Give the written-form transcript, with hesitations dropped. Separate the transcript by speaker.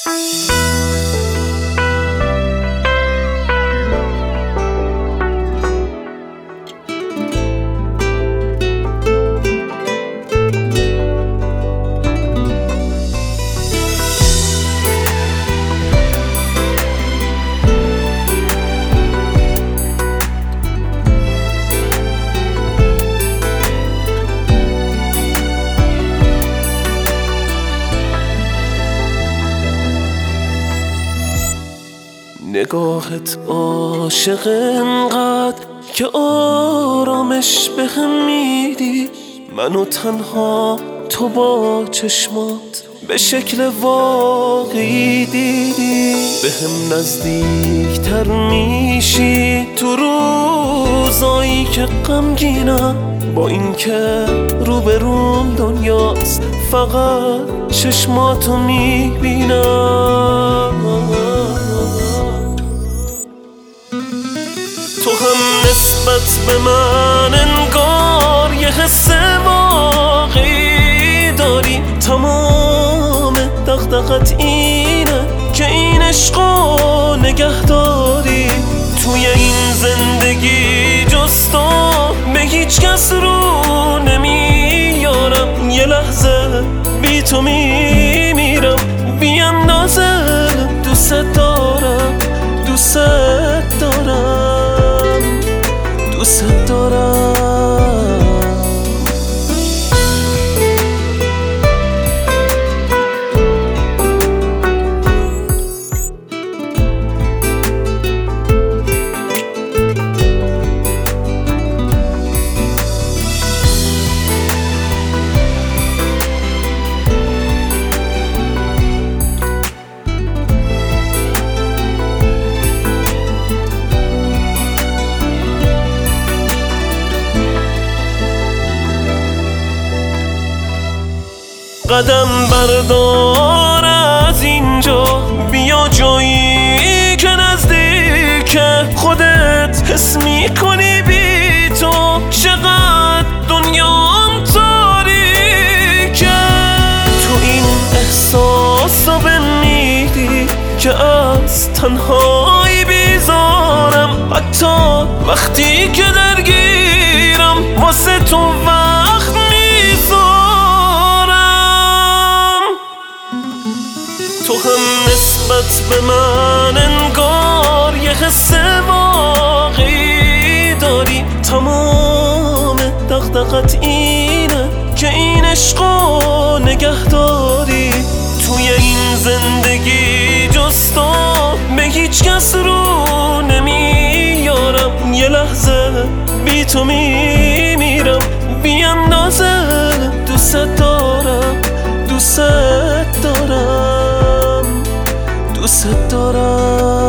Speaker 1: نگاهت عاشق انقدر که آرامش بهم میدی، منو تنها تو با چشمات به شکل واقعی دیدی. بهم نزدیکتر میشی تو روزایی که غمگینم، با این که روبروم دنیاست فقط چشماتو میبینم. تو هم نسبت به من انگار یه حس واقعی داری، تمام دغدغت اینه که این عشقو نگه داری. توی این زندگی جز تو به هیچ کس رو نمیارم، یه لحظه بی تو میمیرم، بی اندازه دوست دارم، دوست دارم، دوست دارم. قدم بردار از اینجا، بیا جایی که نزدیک خودت حس میکنی بی تو چقدر دنیام تاریکه. تو این احساس رو بمیدی که از تنهایی بیزارم، حتی وقتی که درگیرم واسه تو وقت تو هم نسبت به من انگار یه حس واقعی داری، تمام دغدغت اینه که این عشقو نگه داری. توی این زندگی جز تو به هیچ کس رو نمیارم، یه لحظه بی تو میمیرم، بی اندازه دوست دارم، دوست دارم، دوست دارم.